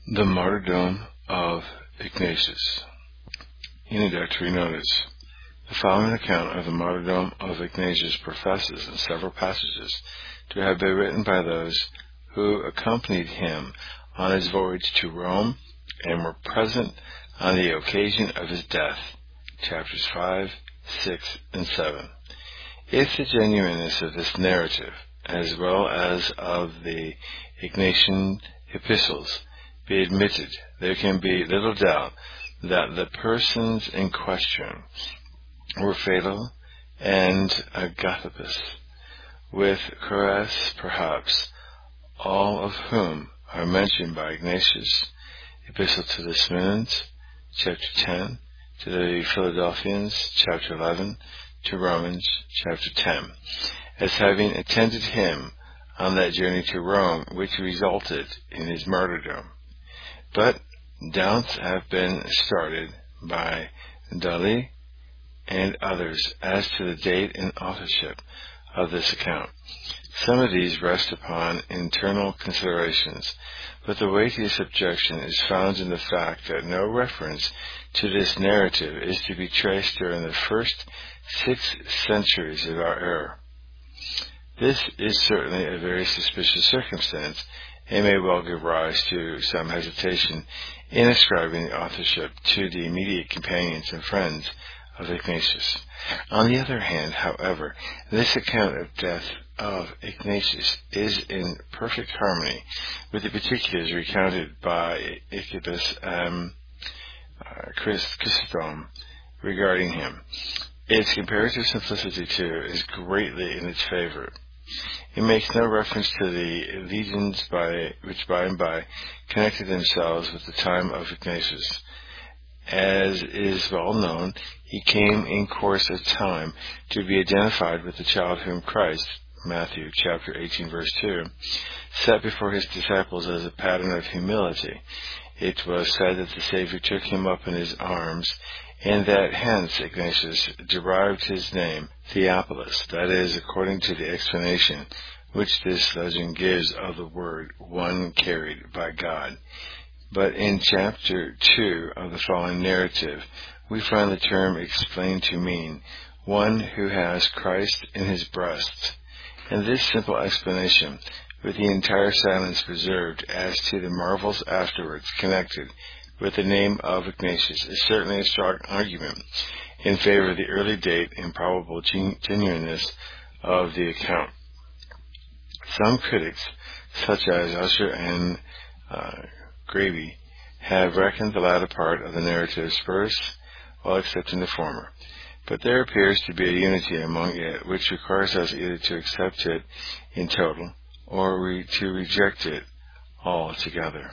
The Martyrdom of Ignatius. Introductory notice. The following account of the martyrdom of Ignatius professes in several passages to have been written by those who accompanied him on his voyage to Rome and were present on the occasion of his death, chapters 5, 6, and 7. If the genuineness of this narrative, as well as of the Ignatian epistles, be admitted, there can be little doubt that the persons in question were Phaedon and Agathopus, with Charis perhaps, all of whom are mentioned by Ignatius, Epistle to the Smyrnaeans, chapter 10, to the Philadelphians, chapter 11, to Romans, chapter 10, as having attended him on that journey to Rome, which resulted in his martyrdom. But doubts have been started by Daly and others as to the date and authorship of this account. Some of these rest upon internal considerations, but the weightiest objection is found in the fact that no reference to this narrative is to be traced during the first 6 centuries of our era. This is certainly a very suspicious circumstance, and may well give rise to some hesitation in ascribing the authorship to the immediate companions and friends of Ignatius. On the other hand, however, this account of death of Ignatius is in perfect harmony with the particulars recounted by Eusebius Chrysostom regarding him. Its comparative simplicity, too, is greatly in its favor. It makes no reference to the legions which by and by connected themselves with the time of Ignatius. As is well known, he came in course of time to be identified with the child whom Christ, Matthew chapter 18 verse 2, set before his disciples as a pattern of humility. It was said that the Savior took him up in his arms, and that hence Ignatius derived his name Theophilus, that is, according to the explanation which this legend gives of the word one carried by God. But in chapter 2 of the following narrative, we find the term explained to mean one who has Christ in his breast. And this simple explanation, with the entire silence preserved as to the marvels afterwards connected with the name of Ignatius, is certainly a strong argument in favor of the early date and probable genuineness of the account. Some critics, such as Usher and Graby, have reckoned the latter part of the narrative spurious while accepting the former. But there appears to be a unity among it which requires us either to accept it in total or to reject it altogether.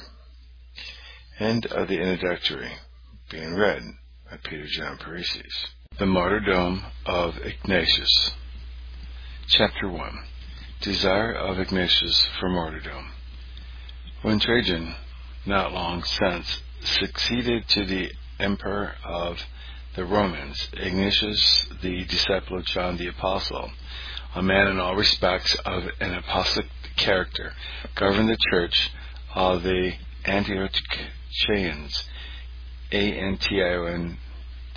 End of the introductory, being read by Peter John Parisius. The Martyrdom of Ignatius. Chapter 1. Desire of Ignatius for Martyrdom. When Trajan, not long since, succeeded to the emperor of the Romans, Ignatius, the disciple of John the Apostle, a man in all respects of an apostolic character, governed the church of the Antiochians, Antiochians,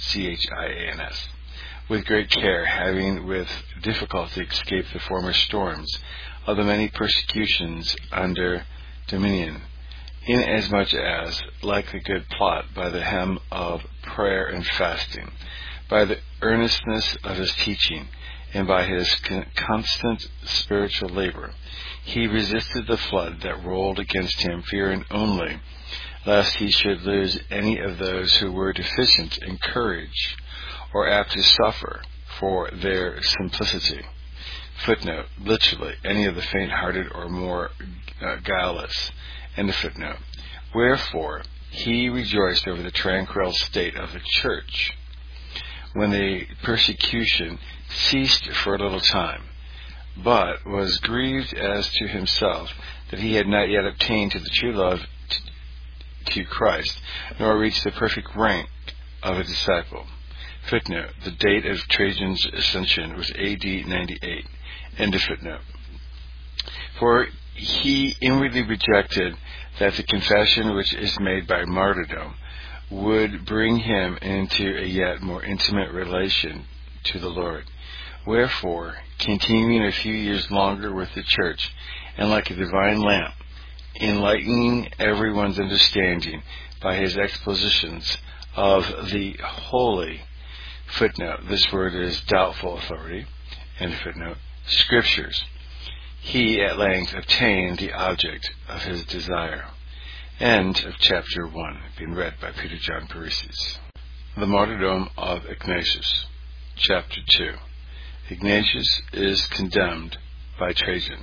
with great care, having with difficulty escaped the former storms of the many persecutions under Domitian, inasmuch as, like a good plot, by the helm of prayer and fasting, by the earnestness of his teaching, and by his constant spiritual labor, he resisted the flood that rolled against him, fearing only lest he should lose any of those who were deficient in courage or apt to suffer for their simplicity. Footnote, literally, any of the faint-hearted or more guileless. End of footnote. Wherefore, he rejoiced over the tranquil state of the church when the persecution ceased for a little time, but was grieved as to himself that he had not yet obtained to the true love to Christ, nor reached the perfect rank of a disciple. Footnote, the date of Trajan's ascension was AD 98. End of footnote. For he inwardly rejected that the confession which is made by martyrdom would bring him into a yet more intimate relation to the Lord. Wherefore, continuing a few years longer with the church, and like a divine lamp, enlightening everyone's understanding by his expositions of the holy, footnote, this word is doubtful authority, end footnote, scriptures, he at length obtained the object of his desire. End of chapter 1, being read by Peter John Paresis. The Martyrdom of Ignatius. Chapter 2. Ignatius is condemned by Trajan.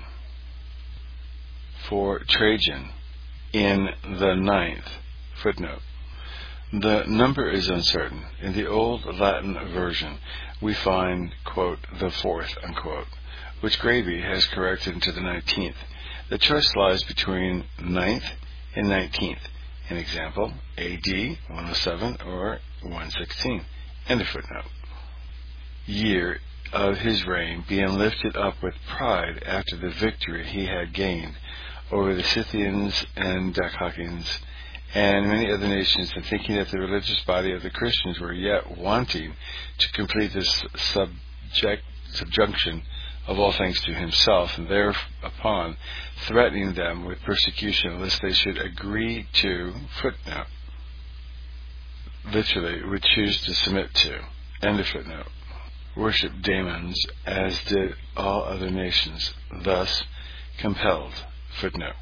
For Trajan, in the 9th, footnote, the number is uncertain. In the old Latin version, we find, quote, the 4th, unquote, which Graby has corrected into the 19th. The choice lies between 9th and 19th. An example, AD 107 or 116. End of footnote. Year of his reign, being lifted up with pride after the victory he had gained over the Scythians and Dacians and many other nations, and thinking that the religious body of the Christians were yet wanting to complete this subjunction of all things to himself, and thereupon threatening them with persecution unless they should agree to, footnote, literally, would choose to submit to, end of footnote, worship daemons as did all other nations, thus compelled, footnote,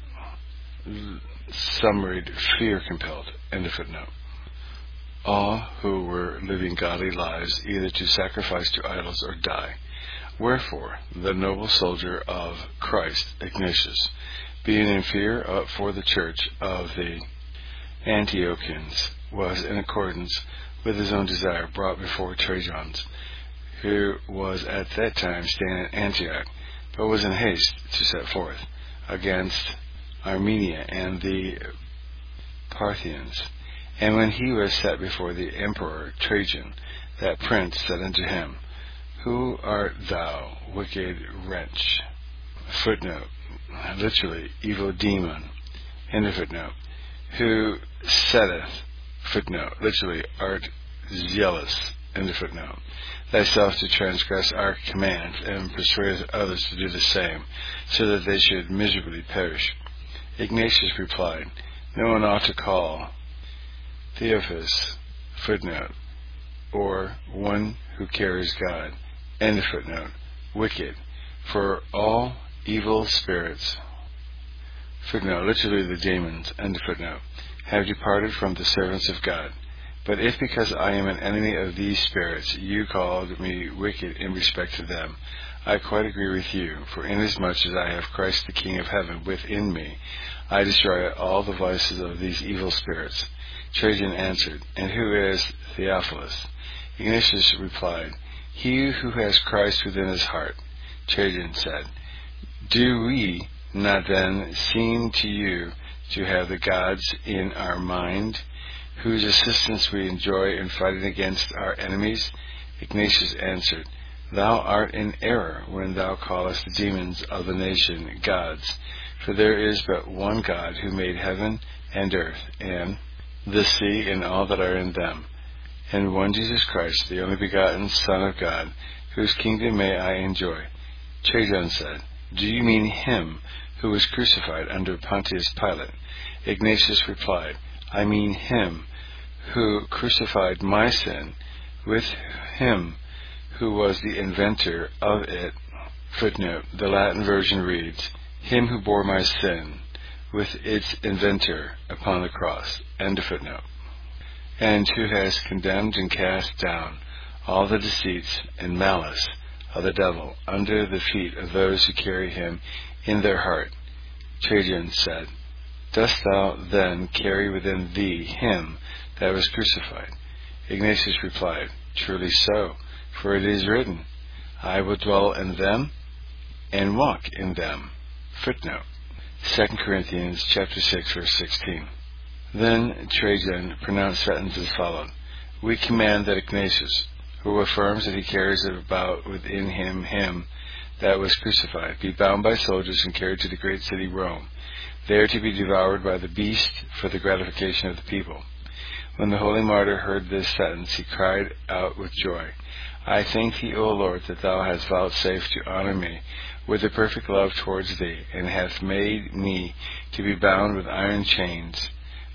some read fear compelled, end of footnote, all who were living godly lives either to sacrifice to idols or die. Wherefore, the noble soldier of Christ, Ignatius, being in fear for the church of the Antiochians, was, in accordance with his own desire, brought before Trajan, who was at that time staying at Antioch, but was in haste to set forth against Armenia and the Parthians. And when he was set before the emperor Trajan, that prince said unto him, Who art thou, wicked wretch? Footnote, literally, evil demon, end of footnote, who saith, footnote, literally, art zealous, end of footnote, thyself to transgress our commands, and persuade others to do the same, so that they should miserably perish. Ignatius replied, No one ought to call Theophus, footnote, or one who carries God, end of footnote, wicked, for all evil spirits, footnote, literally the demons, end of footnote, have departed from the servants of God. But if because I am an enemy of these spirits, you called me wicked in respect to them, I quite agree with you, for inasmuch as I have Christ the King of Heaven within me, I destroy all the vices of these evil spirits. Trajan answered, And who is Theophilus? Ignatius replied, He who has Christ within his heart. Trajan said, Do we not then seem to you to have the gods in our mind, whose assistance we enjoy in fighting against our enemies? Ignatius answered, Thou art in error when thou callest the demons of the nation gods, for there is but one God who made heaven and earth, and the sea and all that are in them, and one Jesus Christ, the only begotten Son of God, whose kingdom may I enjoy. Trajan said, Do you mean him who was crucified under Pontius Pilate? Ignatius replied, I mean him who crucified my sin with him who was the inventor of it. Footnote, the Latin version reads, Him who bore my sin with its inventor upon the cross. End of footnote. And who has condemned and cast down all the deceits and malice of the devil under the feet of those who carry him in their heart. Trajan said, Dost thou then carry within thee him that was crucified? Ignatius replied, Truly so, for it is written, I will dwell in them and walk in them. Footnote, 2 Corinthians chapter 6, verse 16. Then Trajan pronounced sentence as followed, We command that Ignatius, who affirms that he carries about within him that was crucified, be bound by soldiers and carried to the great city Rome, there to be devoured by the beast for the gratification of the people. When the holy martyr heard this sentence, he cried out with joy, I thank thee, O Lord, that thou hast vouchsafed to honor me with a perfect love towards thee, and hast made me to be bound with iron chains,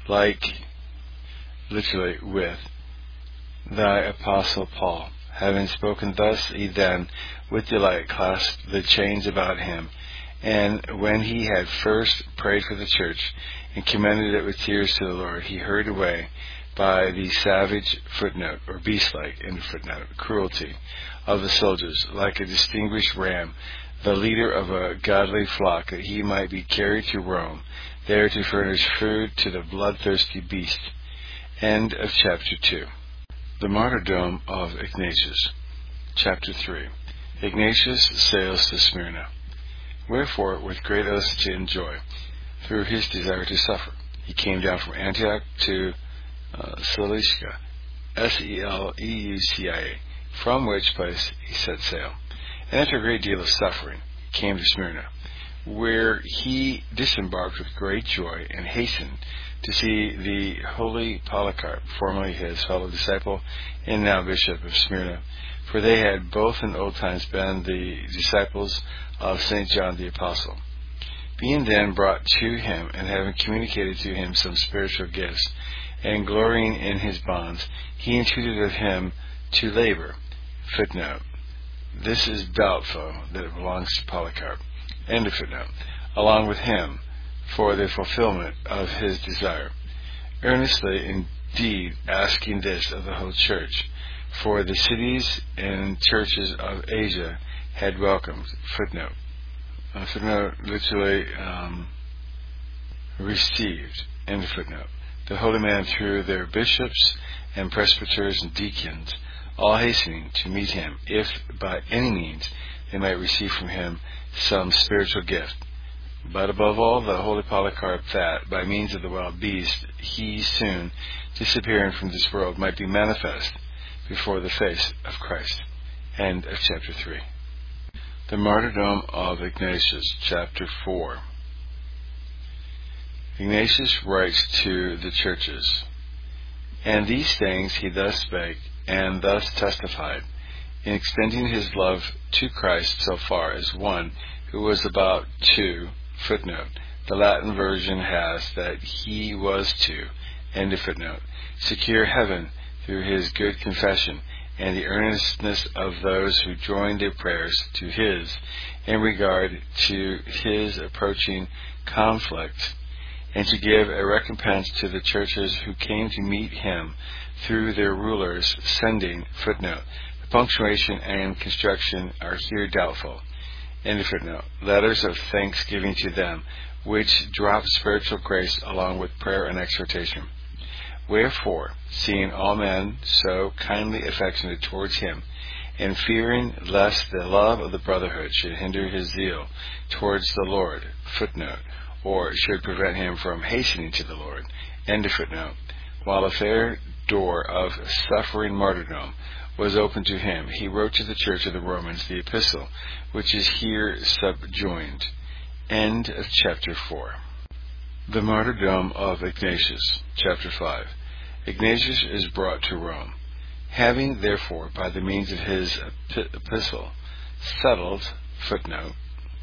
literally with thy apostle Paul. Having spoken thus, he then with delight clasped the chains about him, and when he had first prayed for the church and commended it with tears to the Lord, he hurried away by the savage footnote, or beast-like, cruelty of the soldiers, like a distinguished ram, the leader of a godly flock, that he might be carried to Rome, there to furnish food to the bloodthirsty beast. End of chapter 2. The Martyrdom of Ignatius. Chapter 3. Ignatius sails to Smyrna. Wherefore, with great felicity and joy, through his desire to suffer, he came down from Antioch to Seleucia, Seleucia, from which place he set sail, and after a great deal of suffering came to Smyrna, where he disembarked with great joy and hastened to see the holy Polycarp, formerly his fellow disciple and now bishop of Smyrna, for they had both in old times been the disciples of St. John the Apostle. Being then brought to him, and having communicated to him some spiritual gifts, and glorying in his bonds, he entreated of him to labor. Footnote. This is doubtful that it belongs to Polycarp. End of footnote. Along with him, for the fulfillment of his desire. Earnestly, indeed, asking this of the whole church, for the cities and churches of Asia had welcomed. Footnote. Footnote literally received. End of footnote. The holy man through their bishops and presbyters and deacons, all hastening to meet him, if by any means they might receive from him some spiritual gift. But above all, the holy Polycarp, that, by means of the wild beast, he soon, disappearing from this world, might be manifest before the face of Christ. End of chapter 3. The Martyrdom of Ignatius, chapter 4. Ignatius writes to the churches, and these things he thus spake, and thus testified, in extending his love to Christ so far as one who was about to, footnote, the Latin version has that he was to, end of footnote, secure heaven through his good confession, and the earnestness of those who joined their prayers to his in regard to his approaching conflict, and to give a recompense to the churches who came to meet him through their rulers, sending, footnote, the punctuation and construction are here doubtful, end of footnote, letters of thanksgiving to them, which drop spiritual grace along with prayer and exhortation. Wherefore, seeing all men so kindly affectionate towards him, and fearing lest the love of the brotherhood should hinder his zeal towards the Lord, footnote, or should prevent him from hastening to the Lord, end of footnote, while a fair door of suffering martyrdom was open to him, he wrote to the Church of the Romans the epistle, which is here subjoined. End of chapter 4. The Martyrdom of Ignatius, chapter 5. Ignatius is brought to Rome. Having, therefore, by the means of his epistle, settled, footnote,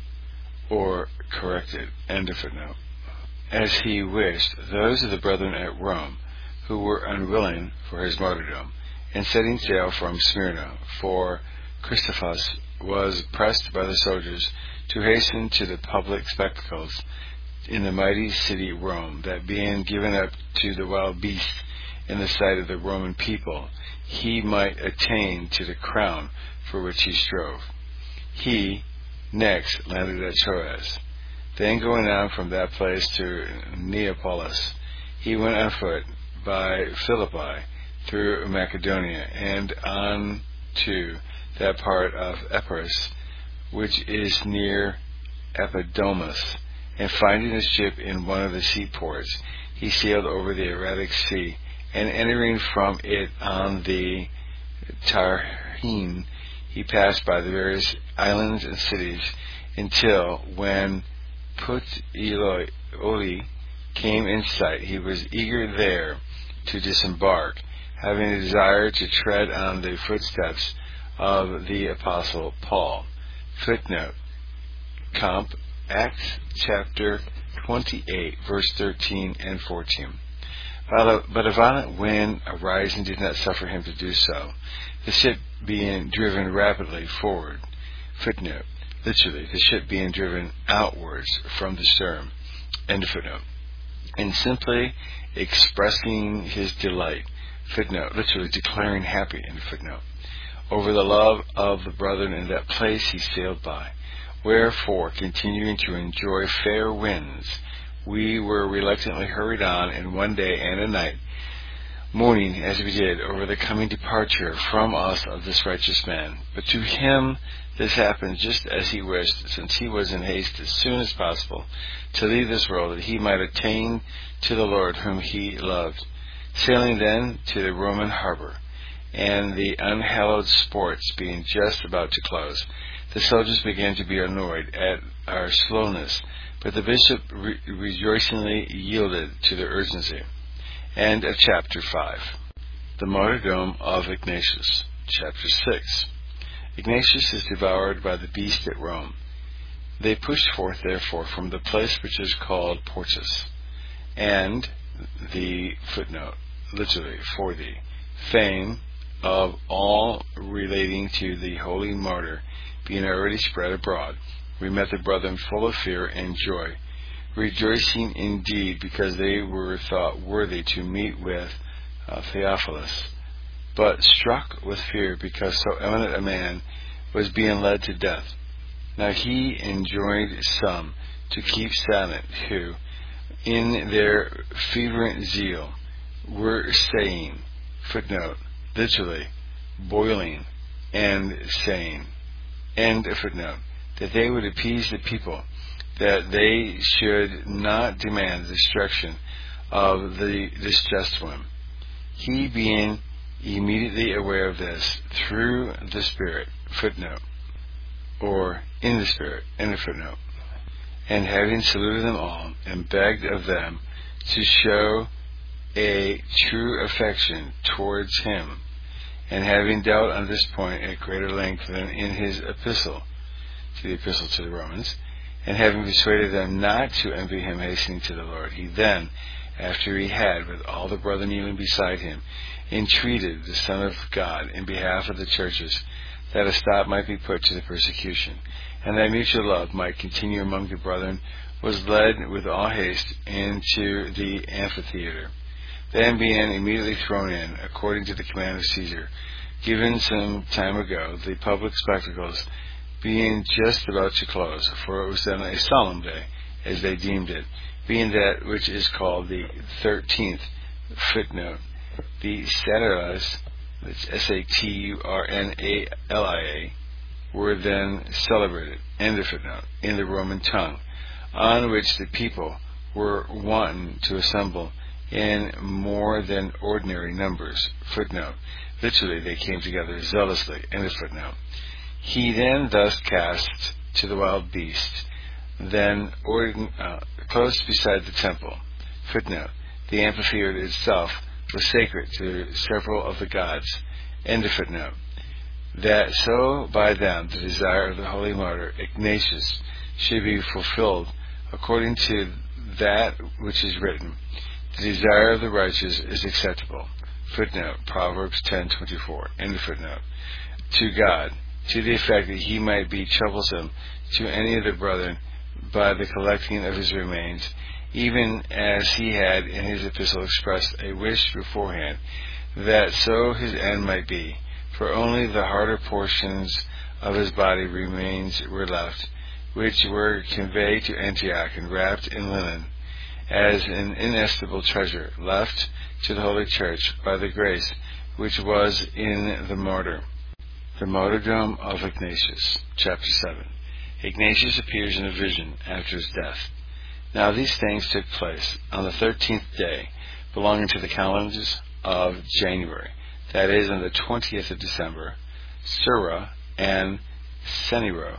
or corrected, end of footnote, as he wished, those of the brethren at Rome who were unwilling for his martyrdom, and setting sail from Smyrna, for Christophas was pressed by the soldiers to hasten to the public spectacles in the mighty city Rome, that being given up to the wild beasts in the sight of the Roman people, he might attain to the crown for which he strove. He next landed at Troas. Then going on from that place to Neapolis, he went on foot by Philippi through Macedonia, and on to that part of Epirus which is near Epidamus, and finding a ship in one of the seaports, he sailed over the Adriatic Sea, and entering from it on the Tyrrhene, he passed by the various islands and cities, until, when Puteoli came in sight, he was eager there to disembark, having a desire to tread on the footsteps of the Apostle Paul. Footnote: Comp. Acts chapter 28, verse 13 and 14. But a violent wind arising did not suffer him to do so, the ship being driven rapidly forward. Footnote: literally, the ship being driven outwards from the stern. End of footnote. And simply expressing his delight. Footnote: literally declaring happy. End of footnote. Over the love of the brethren in that place he sailed by. Wherefore, continuing to enjoy fair winds, we were reluctantly hurried on in one day and a night, mourning as we did over the coming departure from us of this righteous man. But to him this happened just as he wished, since he was in haste as soon as possible to leave this world, that he might attain to the Lord whom he loved. Sailing then to the Roman harbor, and the unhallowed sports being just about to close, the soldiers began to be annoyed at our slowness, but the bishop rejoicingly yielded to their urgency. End of chapter 5. The martyrdom of Ignatius. Chapter 6. Ignatius is devoured by the beast at Rome. They pushed forth, therefore, from the place which is called Portus, and the footnote, literally, for the fame of all relating to the holy martyr being already spread abroad, we met the brethren full of fear and joy, rejoicing indeed because they were thought worthy to meet with Theophilus, but struck with fear because so eminent a man was being led to death. Now he enjoined some to keep silent, who, in their fervent zeal, were saying, footnote, literally, boiling and saying, end of footnote, that they would appease the people, that they should not demand the destruction of this just one. He, being immediately aware of this, through the Spirit, footnote, or in the Spirit, end of footnote, and having saluted them all, and begged of them to show a true affection towards him, and having dealt on this point at greater length than in his epistle to the Romans, and having persuaded them not to envy him hastening to the Lord, he then, after he had, with all the brethren kneeling beside him, entreated the Son of God in behalf of the churches, that a stop might be put to the persecution, and that mutual love might continue among the brethren, was led with all haste into the amphitheater. Then being immediately thrown in, according to the command of Caesar, given some time ago, the public spectacles being just about to close, for it was then a solemn day, as they deemed it, being that which is called the 13th, footnote, the Saturnalia, that's Saturnalia, were then celebrated, end of footnote, in the Roman tongue, on which the people were wanton to assemble in more than ordinary numbers. Footnote, literally, they came together zealously, end of footnote. He then thus cast to the wild beast, then close beside the temple. Footnote, the amphitheater itself was sacred to several of the gods. End of footnote. That so by them the desire of the holy martyr Ignatius should be fulfilled, according to that which is written, the desire of the righteous is acceptable. Footnote, Proverbs 10:24. End of footnote. To God, to the effect that he might be troublesome to any of the brethren by the collecting of his remains, even as he had in his epistle expressed a wish beforehand, that so his end might be, for only the harder portions of his body remains were left, which were conveyed to Antioch and wrapped in linen, as an inestimable treasure left to the Holy Church by the grace which was in the martyr. The martyrdom of Ignatius. Chapter 7. Ignatius appears in a vision after his death. Now these things took place on the 13th day, belonging to the calendars of January, that is, on the 20th of December, Sura and Seniro,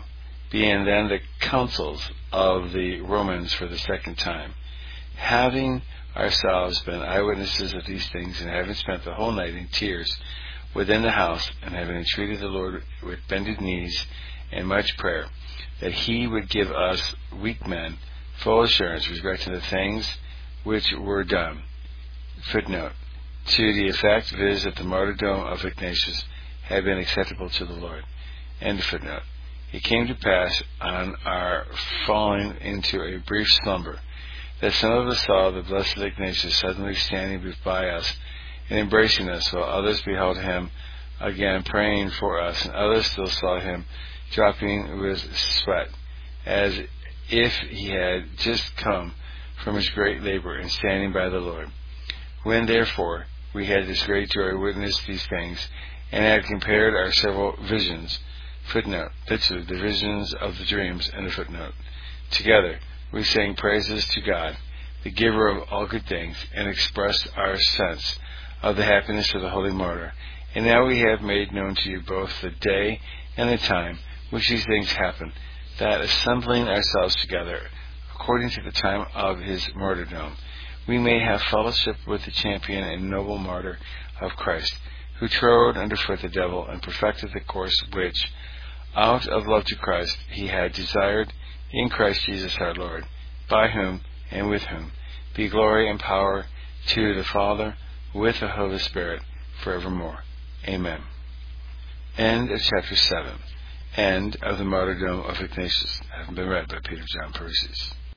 being then the councils of the Romans for the second time, having ourselves been eyewitnesses of these things, and having spent the whole night in tears within the house, and having entreated the Lord with bended knees and much prayer, that he would give us weak men full assurance respecting the things which were done. Footnote, to the effect, viz., that the martyrdom of Ignatius had been acceptable to the Lord. End of footnote. It came to pass, on our falling into a brief slumber, that some of us saw the blessed Ignatius suddenly standing by us and embracing us, while others beheld him again praying for us, and others still saw him dropping with sweat, as if he had just come from his great labor and standing by the Lord. When, therefore, we had this great joy witnessed these things, and had compared our several visions, footnote, literally, the visions of the dreams, and a footnote, together, we sang praises to God, the giver of all good things, and expressed our sense of the happiness of the holy martyr. And now we have made known to you both the day and the time which these things happened, that assembling ourselves together, according to the time of his martyrdom, we may have fellowship with the champion and noble martyr of Christ, who trod underfoot the devil and perfected the course which, out of love to Christ, he had desired in Christ Jesus our Lord, by whom and with whom be glory and power to the Father with the Holy Spirit forevermore. Amen. End of chapter 7. End of the martyrdom of Ignatius, having been read by Peter John Paresis.